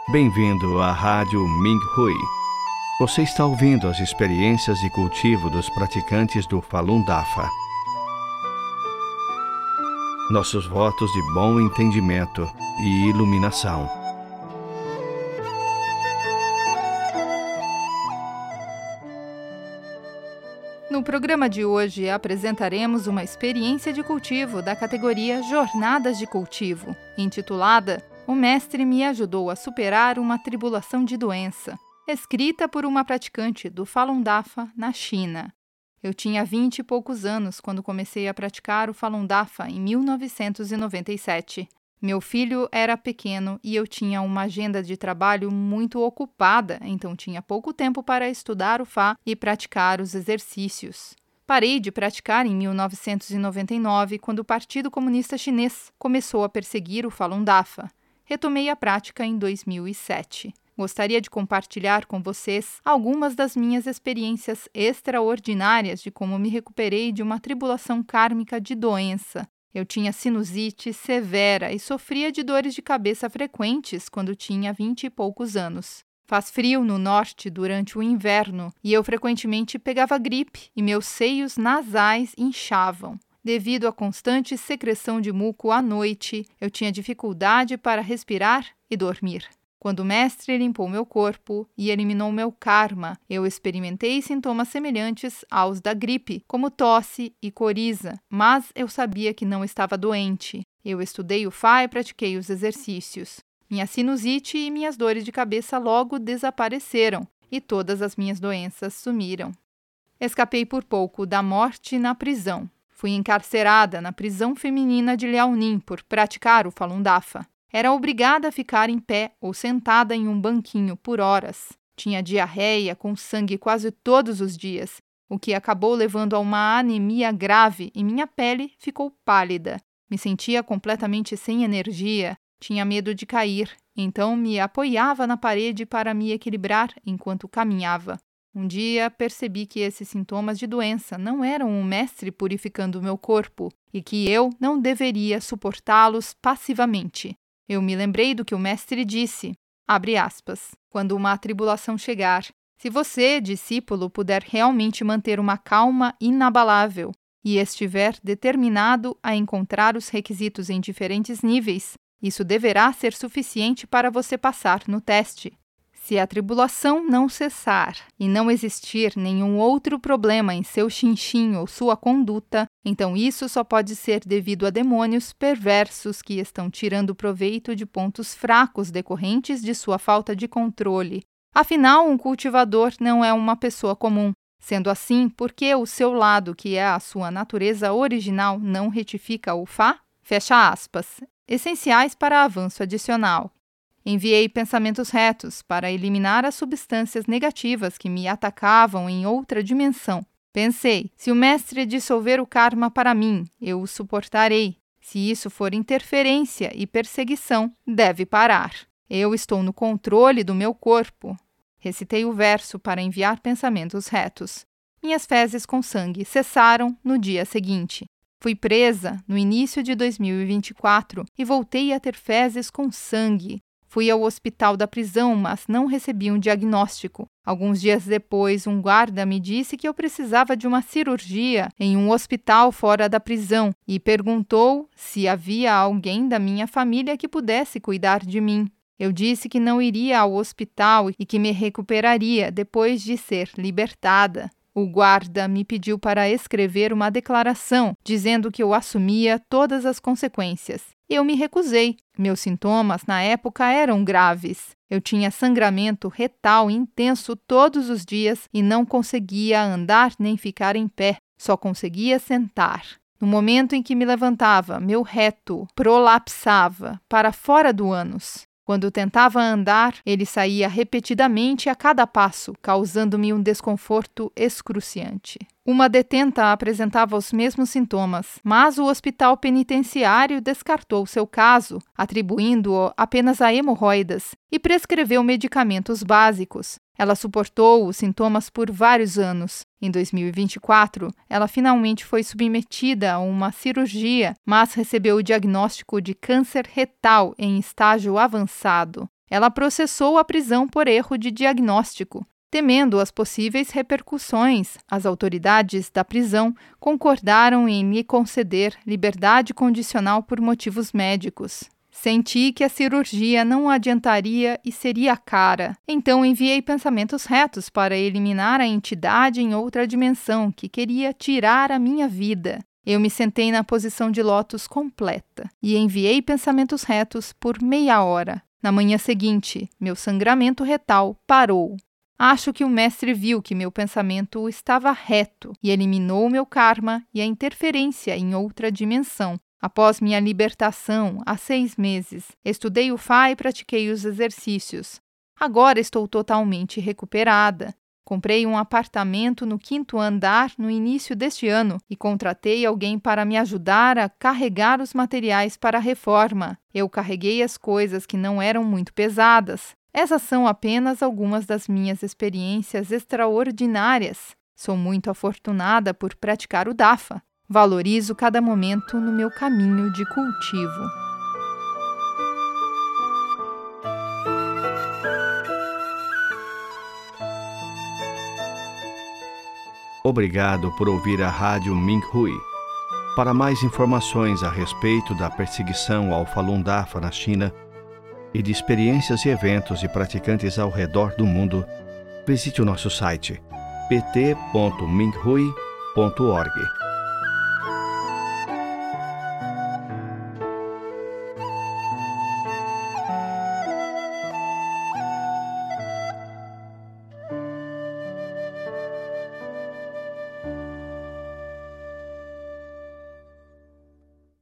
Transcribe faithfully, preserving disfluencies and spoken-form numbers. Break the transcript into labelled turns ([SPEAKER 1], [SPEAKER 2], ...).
[SPEAKER 1] Bem-vindo à Rádio Minh Hui. Você está ouvindo as experiências de cultivo dos praticantes do Falun Dafa. Nossos votos de bom entendimento e iluminação.
[SPEAKER 2] No programa de hoje, apresentaremos uma experiência de cultivo da categoria Jornadas de Cultivo, intitulada O Mestre me ajudou a superar uma tribulação de doença, escrita por uma praticante do Falun Dafa na China. Eu tinha vinte e poucos anos quando comecei a praticar o Falun Dafa em mil novecentos e noventa e sete. Meu filho era pequeno e eu tinha uma agenda de trabalho muito ocupada, então tinha pouco tempo para estudar o Fá e praticar os exercícios. Parei de praticar em mil novecentos e noventa e nove, quando o Partido Comunista Chinês começou a perseguir o Falun Dafa. Retomei a prática em dois mil e sete. Gostaria de compartilhar com vocês algumas das minhas experiências extraordinárias de como me recuperei de uma tribulação kármica de doença. Eu tinha sinusite severa e sofria de dores de cabeça frequentes quando tinha vinte e poucos anos. Faz frio no norte durante o inverno e eu frequentemente pegava gripe e meus seios nasais inchavam. Devido à constante secreção de muco à noite, eu tinha dificuldade para respirar e dormir. Quando o mestre limpou meu corpo e eliminou meu karma, eu experimentei sintomas semelhantes aos da gripe, como tosse e coriza, mas eu sabia que não estava doente. Eu estudei o Fá e pratiquei os exercícios. Minha sinusite e minhas dores de cabeça logo desapareceram e todas as minhas doenças sumiram. Escapei por pouco da morte na prisão. Fui encarcerada na prisão feminina de Liaoning por praticar o Falun Dafa. Era obrigada a ficar em pé ou sentada em um banquinho por horas. Tinha diarreia com sangue quase todos os dias, o que acabou levando a uma anemia grave e minha pele ficou pálida. Me sentia completamente sem energia, tinha medo de cair, então me apoiava na parede para me equilibrar enquanto caminhava. Um dia percebi que esses sintomas de doença não eram um mestre purificando o meu corpo e que eu não deveria suportá-los passivamente. Eu me lembrei do que o mestre disse, abre aspas, quando uma tribulação chegar, se você, discípulo, puder realmente manter uma calma inabalável e estiver determinado a encontrar os requisitos em diferentes níveis, isso deverá ser suficiente para você passar no teste. Se a tribulação não cessar e não existir nenhum outro problema em seu xinxim ou sua conduta, então isso só pode ser devido a demônios perversos que estão tirando proveito de pontos fracos decorrentes de sua falta de controle. Afinal, um cultivador não é uma pessoa comum. Sendo assim, por que o seu lado, que é a sua natureza original, não retifica o Fá? Fecha aspas. Essenciais para avanço adicional. Enviei pensamentos retos para eliminar as substâncias negativas que me atacavam em outra dimensão. Pensei, se o mestre dissolver o karma para mim, eu o suportarei. Se isso for interferência e perseguição, deve parar. Eu estou no controle do meu corpo. Recitei o verso para enviar pensamentos retos. Minhas fezes com sangue cessaram no dia seguinte. Fui presa no início de dois mil e vinte e quatro e voltei a ter fezes com sangue. Fui ao hospital da prisão, mas não recebi um diagnóstico. Alguns dias depois, um guarda me disse que eu precisava de uma cirurgia em um hospital fora da prisão e perguntou se havia alguém da minha família que pudesse cuidar de mim. Eu disse que não iria ao hospital e que me recuperaria depois de ser libertada. O guarda me pediu para escrever uma declaração dizendo que eu assumia todas as consequências. Eu me recusei. Meus sintomas na época eram graves. Eu tinha sangramento retal intenso todos os dias e não conseguia andar nem ficar em pé, só conseguia sentar. No momento em que me levantava, meu reto prolapsava para fora do ânus. Quando tentava andar, ele saía repetidamente a cada passo, causando-me um desconforto excruciante. Uma detenta apresentava os mesmos sintomas, mas o hospital penitenciário descartou seu caso, atribuindo-o apenas a hemorroidas, e prescreveu medicamentos básicos. Ela suportou os sintomas por vários anos. Em dois mil e vinte e quatro, ela finalmente foi submetida a uma cirurgia, mas recebeu o diagnóstico de câncer retal em estágio avançado. ela processou a prisão por erro de diagnóstico. Temendo as possíveis repercussões, as autoridades da prisão concordaram em me conceder liberdade condicional por motivos médicos. Senti que a cirurgia não adiantaria e seria cara. Então enviei pensamentos retos para eliminar a entidade em outra dimensão que queria tirar a minha vida. Eu me sentei na posição de lótus completa e enviei pensamentos retos por meia hora. Na manhã seguinte, meu sangramento retal parou. Acho que o mestre viu que meu pensamento estava reto e eliminou meu karma e a interferência em outra dimensão. Após minha libertação, há seis meses, estudei o Fá e pratiquei os exercícios. Agora estou totalmente recuperada. Comprei um apartamento no quinto andar no início deste ano e contratei alguém para me ajudar a carregar os materiais para a reforma. Eu carreguei as coisas que não eram muito pesadas. Essas são apenas algumas das minhas experiências extraordinárias. Sou muito afortunada por praticar o Dafa. Valorizo cada momento no meu caminho de cultivo.
[SPEAKER 1] Obrigado por ouvir a Rádio Minhui. Para mais informações a respeito da perseguição ao Falun Dafa na China e de experiências e eventos de praticantes ao redor do mundo, visite o nosso site p t ponto minhui ponto org.